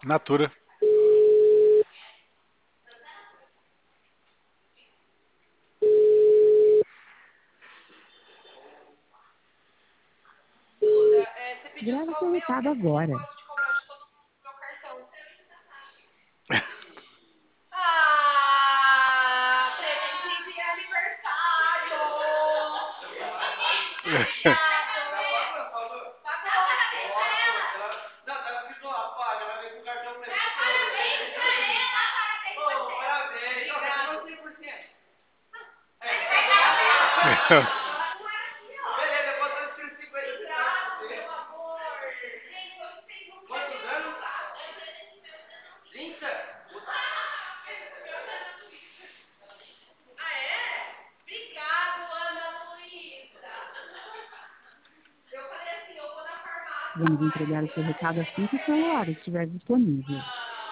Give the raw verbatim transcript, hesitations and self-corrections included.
Natura. Duda, é, você pediu Grave só seu o meu, recado tem esse agora. negócio de cobrar de todo mundo no meu cartão. Ah, presente de aniversário! Obrigado! Pagou! Não, tá escrito lá, paga, ela vem com o cartão pra Dá parabéns pra ela! Parabéns pra Ô, você! parabéns, só Obrigado. pagou cem por cento. Ele vai dar Beleza, botou escrito cinquenta centavos pra Obrigado, você. meu amor! Gente, hoje vocês não Quantos querem anos? usar. trinta? Ah, é? Obrigado, Ana Luísa. Eu falei assim, eu vou na farmácia Vamos lá. entregar o seu recado assim que o celular estiver disponível.